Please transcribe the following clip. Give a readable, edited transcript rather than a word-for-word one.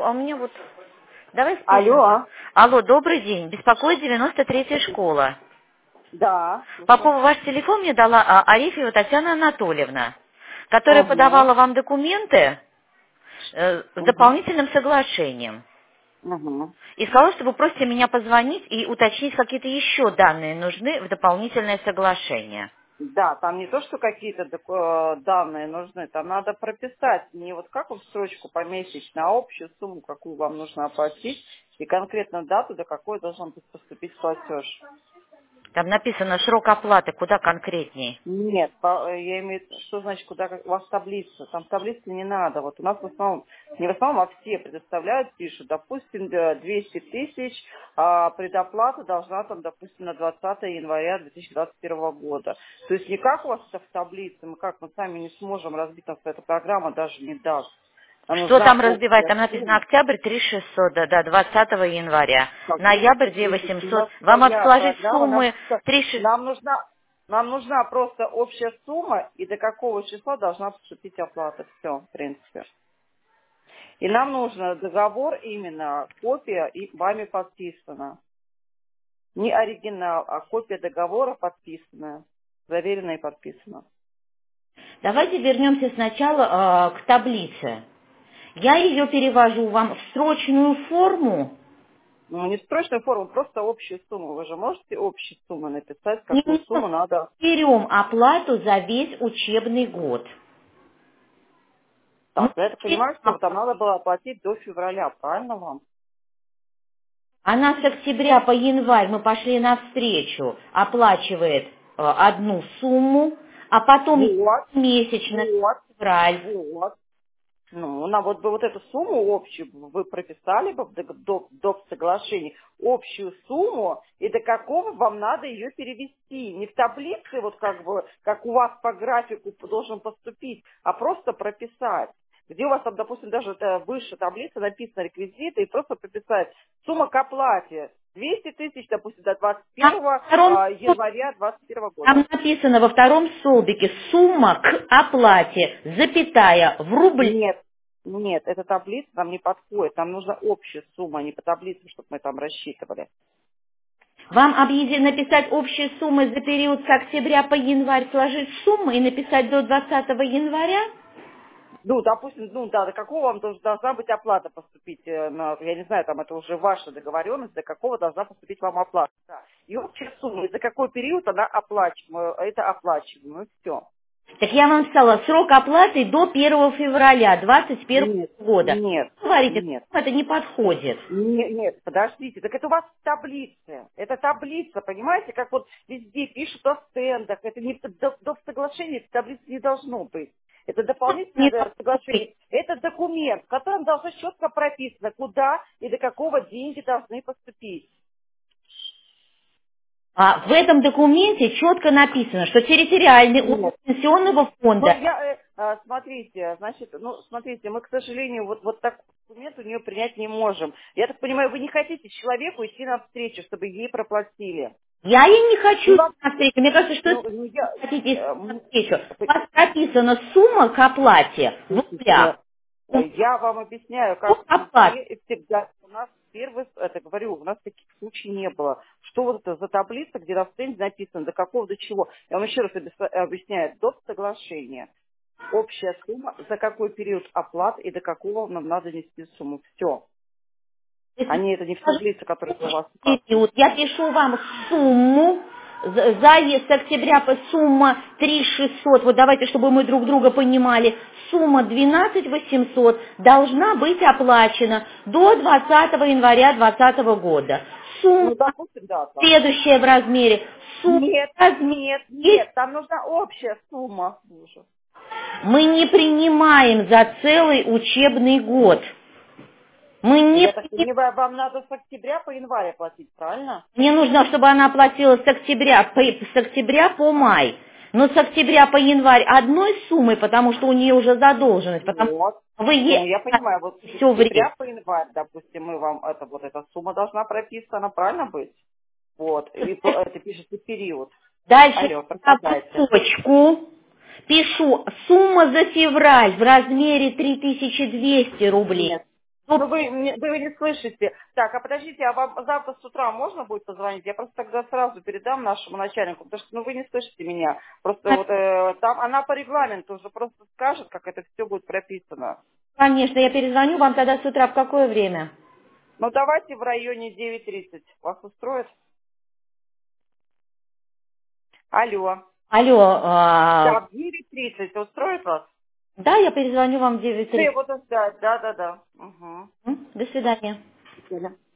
а у меня вот... Давай спишем. Алло. Алло, добрый день. Беспокоит 93-я школа. Да. По поводу ваш телефон мне дала Арефьева Татьяна Анатольевна, которая Угу. подавала вам документы с Угу. дополнительным соглашением. Угу. И сказала, что вы просите меня позвонить и уточнить, какие-то еще данные нужны в дополнительное соглашение. Да, там не то, что какие-то данные нужны, там надо прописать, не вот как в строчку поместить, на общую сумму, какую вам нужно оплатить, и конкретно дату, до какой должен быть поступить платеж. Там написано срок оплаты, куда конкретнее. Нет, я имею в виду, что значит, куда у вас таблица? Там таблицы не надо. Вот у нас в основном, не в основном, а все предоставляют, пишут, допустим, 200 тысяч, а предоплата должна там, допустим, на 20 января 2021 года. То есть не как у вас это в таблице, мы сами не сможем разбить, нас эта программа даже не даст. Нам Что нужна там разбивать? общая Там написано сумма. октябрь 3600 до 20 января. Какой? Ноябрь Слушайте, у нас 2800. Вам своя сложить программа, суммы 3600. нам нужна просто общая сумма и до какого числа должна поступить оплата. Все, в принципе. И нам нужно договор именно, копия и вами подписана. Не оригинал, а копия договора подписанная, заверенная и подписана. Давайте вернемся сначала к таблице. Я ее перевожу вам в строчную форму. Ну, не строчную форму, просто общую сумму. Вы же можете общую сумму написать, И какую сумму надо. берем оплату за весь учебный год. Мы Так, я так берем понимаю, что там надо было оплатить до февраля, правильно вам? Она с октября по январь мы пошли навстречу, оплачивает одну сумму, а потом Вот, месячно, вот, февраль. вот. Ну, на вот бы вот эту сумму общую вы прописали бы в доп. Соглашении, общую сумму, и до какого вам надо ее перевести. Не в таблице, вот как бы, как у вас по графику должен поступить, а просто прописать. Где у вас там, допустим, даже выше таблицы написано реквизиты, и просто прописать сумма к оплате. 200 тысяч, допустим, до 21 Там, во втором января 2021 там года. написано во втором столбике сумма к оплате, запятая, в рубль. Нет, нет, эта таблица нам не подходит. Нам нужна общая сумма, а не по таблице, чтобы мы там рассчитывали. Вам написать общие суммы за период с октября по январь, сложить суммы и написать до 20 января? Ну, допустим, ну да, до какого вам должна быть оплата поступить, я не знаю, там это уже ваша договоренность, до какого должна поступить вам оплата. Да. И общая сумма, и за какой период она оплачиваема, это оплачиваемо, и все. Так я вам сказала, срок оплаты до 1 февраля 2021 Нет, года. нет, Вы говорите, нет. это не подходит. Нет, нет, подождите, так это у вас в таблице. Это таблица, понимаете, как вот везде пишут о стендах. Это не до соглашения, в таблице не должно быть. Это дополнительное Не подходит. соглашение. Это документ, в котором должно четко прописано, куда и до какого деньги должны поступить. В этом документе четко написано, что территориальный Нет. орган пенсионного Ну, фонда. смотрите, значит, ну, смотрите, мы, к сожалению, вот такой документ у нее принять не можем. Я так понимаю, вы не хотите человеку идти навстречу, чтобы ей проплатили. Я ей не хочу Ну, вам- навстречу. Мне кажется, что если ну, вы хотите идти м, навстречу, у вас прописана сумма к оплате в слушайте, рублях. я вам объясняю, Сумма как оплаты. везде и всегда. У нас это говорю, у нас таких случаев не было. Что вот это за таблица, где на стенде написано, до какого, до чего. Я вам еще раз объясняю, до соглашения. Общая сумма, за какой период оплат и до какого нам надо нести сумму. Все. Если Они это не в таблице, которая у вас указана. период, я пишу вам сумму, с октября по сумма 3600, вот давайте, чтобы мы друг друга понимали, сумма 12800 должна быть оплачена до 20 января 2020 года. Сумма Ну, допустим, да, там. следующая в размере, сумма Нет, в размере. нет, нет, там нужна общая сумма. Боже. Мы не принимаем за целый учебный год. Мы не Я так принимаем. понимаю, вам надо с октября по январь платить, правильно? Мне нужно, чтобы она платила с октября по май. Но с октября по январь одной суммой, потому что у нее уже задолженность, потому что Вот. вы Ну, я понимаю, вот с все время. октября по январь, допустим, мы вам, вот эта сумма должна прописана, правильно быть? Вот. И это пишется период. Дальше Алло, я продолжайте. в точку пишу сумма за февраль в размере 3200 рублей. Нет. Ну, вы не слышите. Так, а подождите, а вам завтра с утра можно будет позвонить? Я просто тогда сразу передам нашему начальнику, потому что, вы не слышите меня. Просто вот там она по регламенту уже просто скажет, как это все будет прописано. Конечно, я перезвоню вам тогда с утра в какое время? Ну, давайте в районе 9:30. Вас устроит? Алло. Алло, Да, в 9:30 устроит вас? да, я перезвоню вам в Да, 9:30. вот да. Угу. До свидания. До свидания.